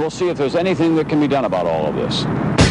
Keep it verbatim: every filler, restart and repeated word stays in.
we'll see if there's anything that can be done about all of this.